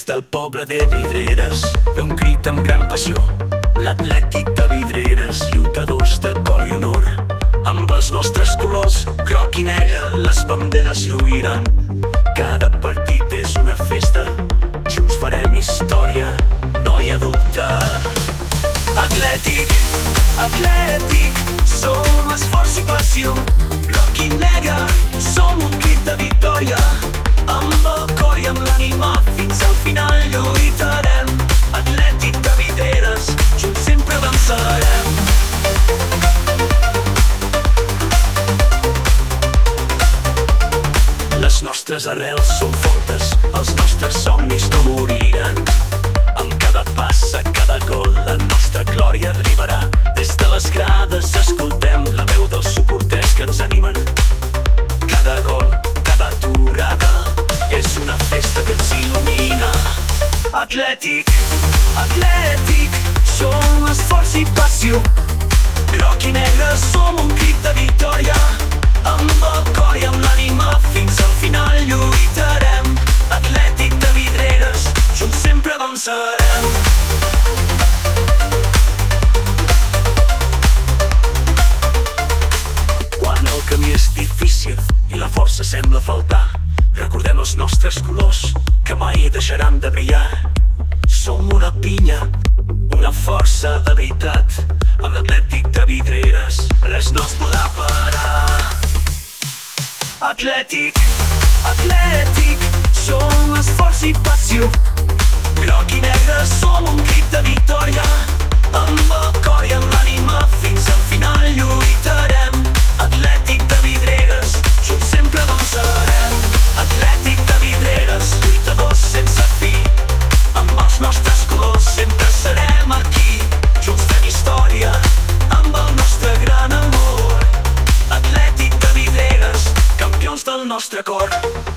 Des del poble de Vidreres ve un crit amb gran passió. L'Atlètic de Vidreres, lluitadors de cor i honor. Amb els nostres colors, groc i negre, les banderes lluiran. Cada partit és una festa, junts farem història, no hi ha dubte. Atlètic, Atlètic, som esforç i passió. Groc i negre, som un crit de victòria. Amb el cor i amb l'ànima fins al final lluitarem. Atlètic de Vidreres, junts sempre avançarem. Les nostres arrels són fortes, els nostres somnis no moriran. Amb cada passa, cada gol, la nostra glòria arribarà. Des de les grades escoltem la veu dels suporters que ens animen. Cada gol, cada aturada, és una festa que ens il·lumina. Atlètic, Atlètic, som esforç i passió. Groc i negre, som un crit de victòria. Amb el cor i amb l'ànima fins al final lluitarem. Atlètic de Vidreres, junts sempre avançarem. Quan el camí és difícil i la força sembla faltar, recordem els nostres colors que mai deixaran de brillar. Som una pinya, una força de veritat. Amb l'Atlètic de Vidreres res no es podrà parar. Atlètic, Atlètic, som esforç i passió. Groc i negre, som un crit de victòria. Amb el cor i amb l'ànima fins al final lluitarem. Atlètic de Vidreres, junts sempre avançarem. Atlètic de Vidreres, lluitadors sense fi. Amb els nostres colors sempre serem aquí. Junts fem història, amb el nostre gran amor. Atlètic de Vidreres, campions del nostre cor.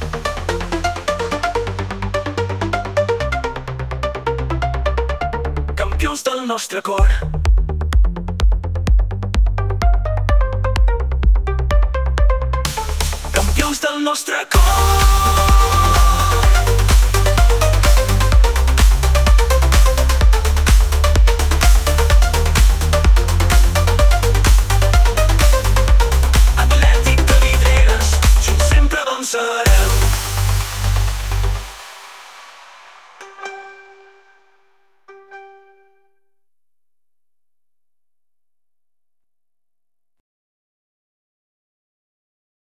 Campions del nostre cor. Campions del nostre cor.